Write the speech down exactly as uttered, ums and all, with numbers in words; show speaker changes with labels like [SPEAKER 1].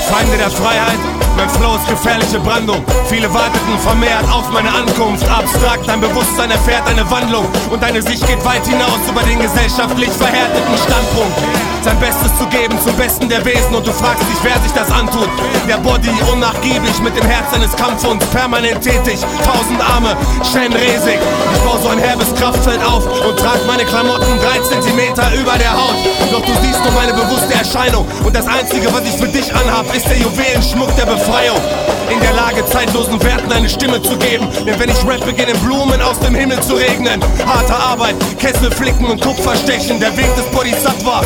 [SPEAKER 1] Feinde der Freiheit, mein Flow ist gefährliche Brandung. Viele warteten vermehrt auf meine Ankunft. Abstrakt, dein Bewusstsein erfährt eine Wandlung und deine Sicht geht weit hinaus über den gesellschaftlich verhärteten Standpunkt. Sein Bestes zu geben zum Besten der Wesen und du fragst dich, wer sich das antut. Der Body unnachgiebig mit dem Herz eines Kampfhunds, permanent tätig, tausend Arme, Shen Resig. Ich baue so ein herbes Kraftfeld auf und trag meine Klamotten drei Zentimeter über der Haut. Doch du siehst nur meine bewusste Erscheinung und das Einzige, was ich für dich anhab, ist der Juwelenschmuck der Befreiung. In der Lage, zeitlosen Werten eine Stimme zu geben. Denn wenn ich rap, beginnen Blumen aus dem Himmel zu regnen. Harte Arbeit, Kessel flicken und Kupfer stechen. Der Weg des Bodhisattva